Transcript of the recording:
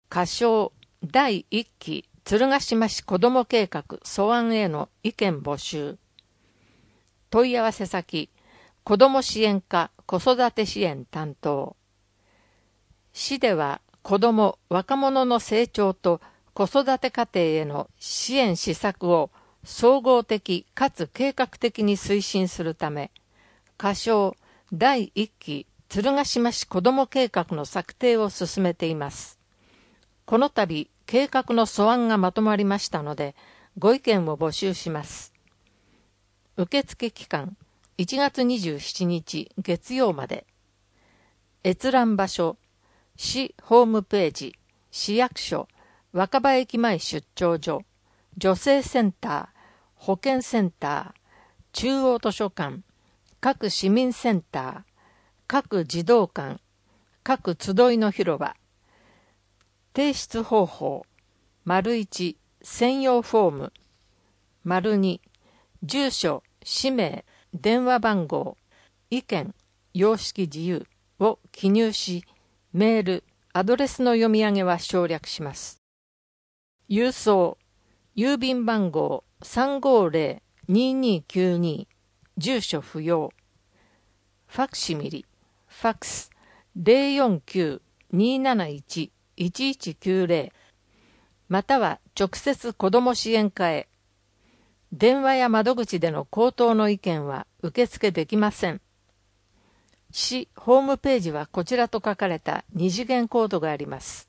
仮称第1期鶴ヶ島市子ども計画素案への意見募集。問い合わせ先、子ども支援課子育て支援担当。市では子ども・若者の成長と子育て家庭への支援施策を総合的かつ計画的に推進するため、仮称第1期鶴ヶ島市子ども計画の策定を進めています。この度、計画の素案がまとまりましたので、ご意見を募集します。受付期間、1月27日月曜まで。閲覧場所、市ホームページ、市役所、若葉駅前出張所、女性センター、保健センター、中央図書館、各市民センター、各児童館、各集いの広場。提出方法、1、専用フォーム、2、住所、氏名、電話番号、意見、様式自由を記入し、メール、アドレスの読み上げは省略します。郵送、郵便番号 350-2292、住所不要。ファクシミリ、ファックス 049-271-1190、または直接子ども支援課へ。電話や窓口での口頭の意見は受付できません。市ホームページはこちらと書かれた二次元コードがあります。